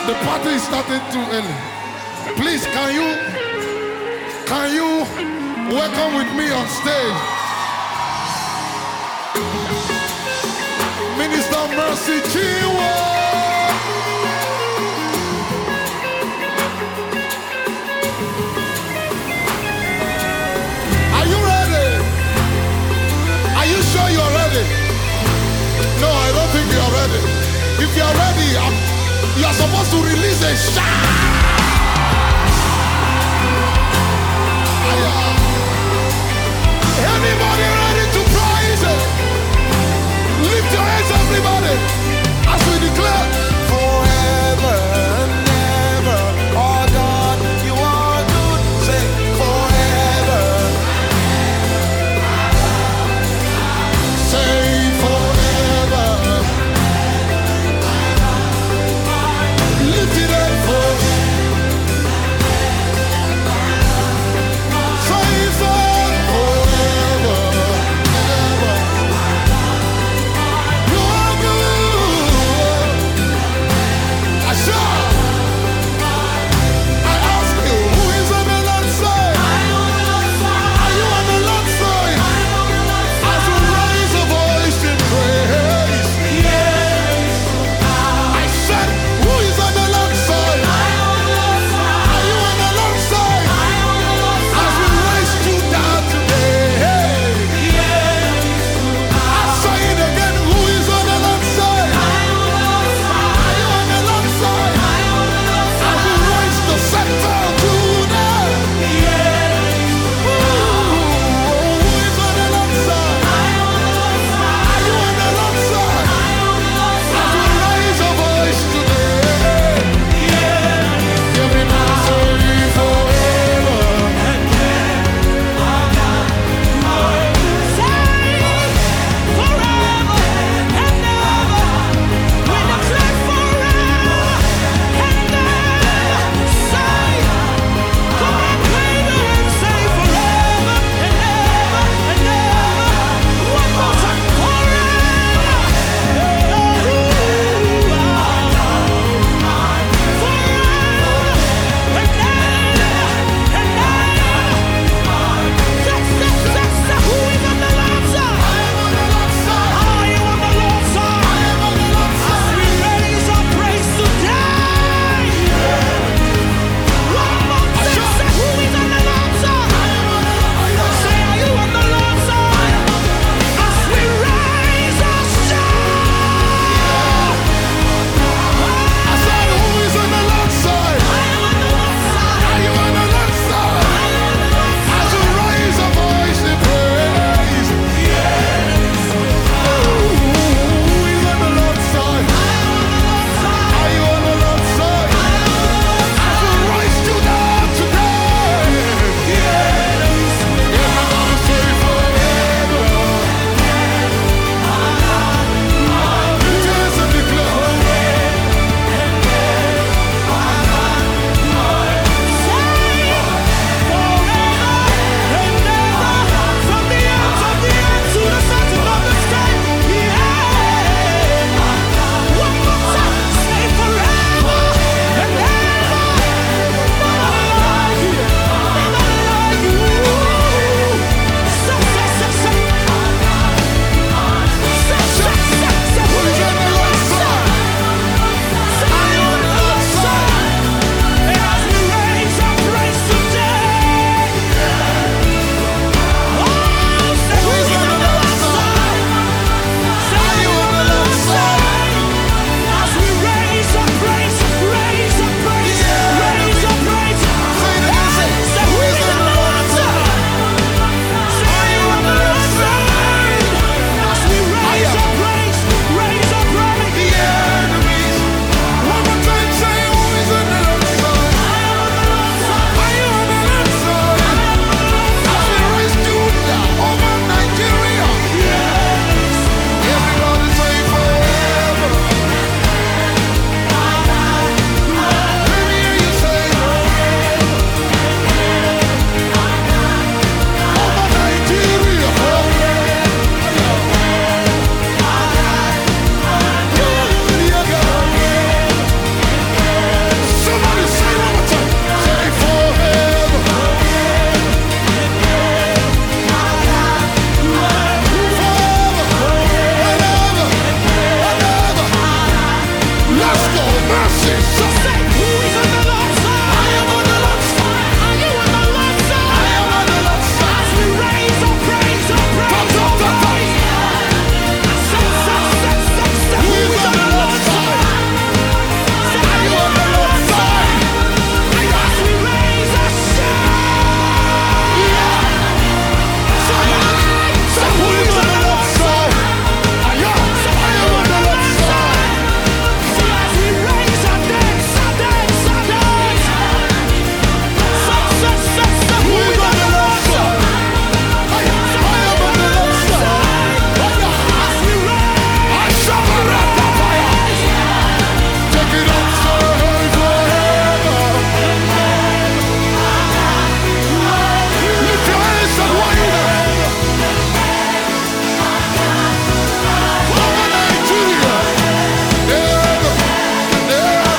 The party is starting too early. Please, can you welcome with me on stage Minister Mercy Chinwo? Are you ready? Are you sure you're ready? No, I don't think you're ready. If you're ready, you're supposed to release a shout. Anybody ready to praise it? Lift your hands, everybody, as we declare forever and ever. Oh God, you are good. Say forever. Say forever. Lift it up forever. Mercy. Say, who is on the Lord's side? I am on the Lord's side. Are you on the Lord's side? I am on the Lord's side. As we raise our praise, our praise, our praise. Who is on the Lord's side? Are you on the Lord's side? As we raise our shout. Say, who is on the Lord's side? I am on the Lord's side. As we raise our dance, our dance, our dance. Who is on the Lord's side? I am on the Lord's side. As we raise, I shall not the fire. Take it up forever. Lift your hands and wave. Over Nigeria. Never, never.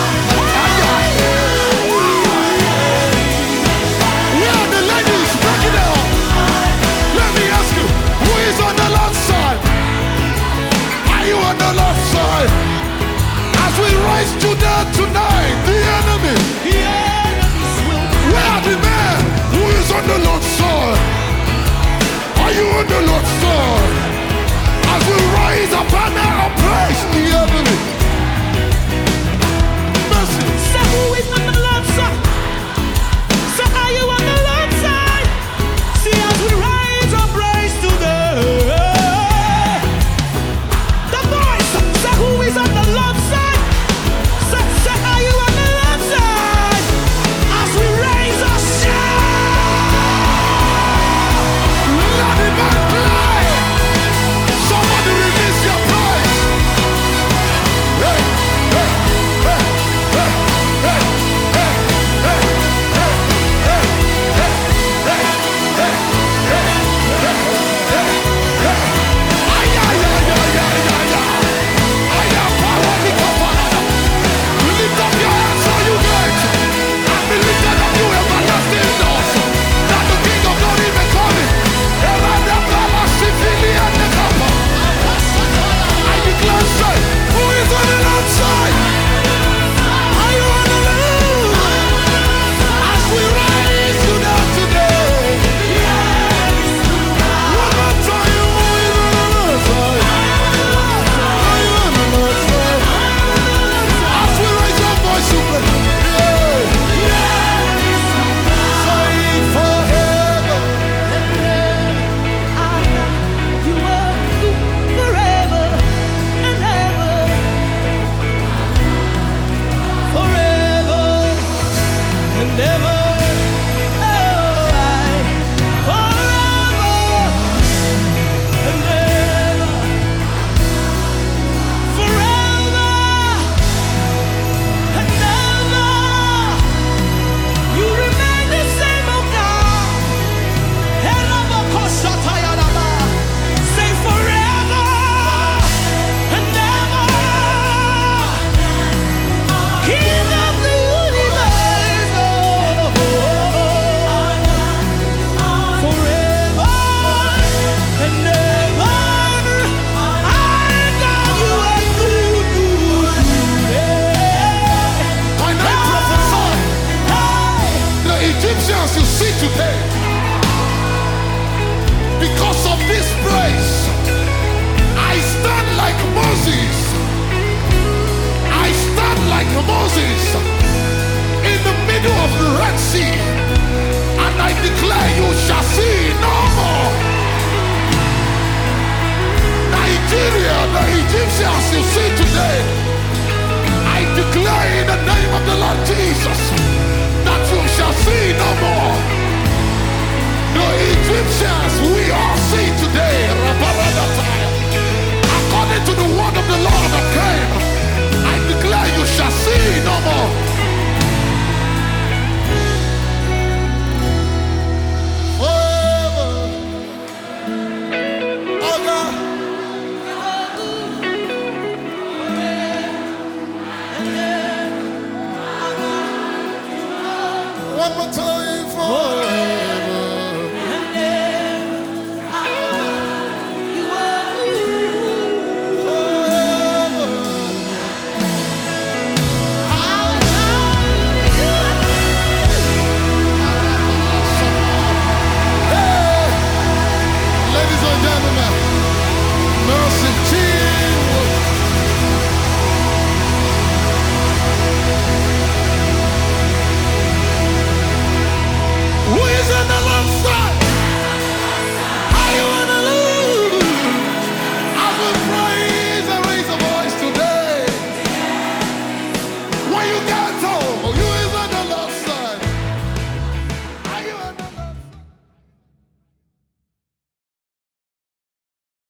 Where are the ladies? Break it down. Let me ask you, who is on the Lord's side? Are you on the Lord's side? As we rise to that tonight, the enemy. Where are the men? Who is on the Lord's side? Are you on the Lord's side? As we rise up and our praise the enemy. Mercy. Say who is on the Lord's side? Say are you on the Lord's side? See as we raise our praise today. The voice. Say who is on the Lord's side? Say are you on the Lord's side? As we raise our shout. Let it back fly. Somebody release your praise. Hey, hey, hey, hey, hey, hey, hey, hey, hey, hey, hey, hey, hey, hey. Ay, ay, ay, ay, ay, ay, ay. Ay, ay, power, lift up, Father. Lift up your hands, all you guys. And be lifted up, you everlasting doors. That the King of Glory may come in. Around the palace, civilian and the cup. I declare, say, who is on the Lord's side? Are you on the Lord? As we rise to that today. One more time, who is on the Lord's side? Are you on the Lord's side? As we raise our voice to pray. Say forever. You are forever and ever. Forever and ever. Oh, forever and ever. Forever and ever. You remain the same, oh God. Say forever and ever. King of the universe, forever and ever. I know you are good. And I prophesy, the Egyptians you see today, because of this praise, I stand like Moses. I stand like Moses in the middle of the Red Sea, and I declare you shall see no more. Nigeria, the Egyptians you see today, I declare in the name of the Lord Jesus that you shall see no more. The Egyptians we all see today, according to the word of the Lord that came, I declare you shall see no more. Forever. Oh God. One more time, forever. praise.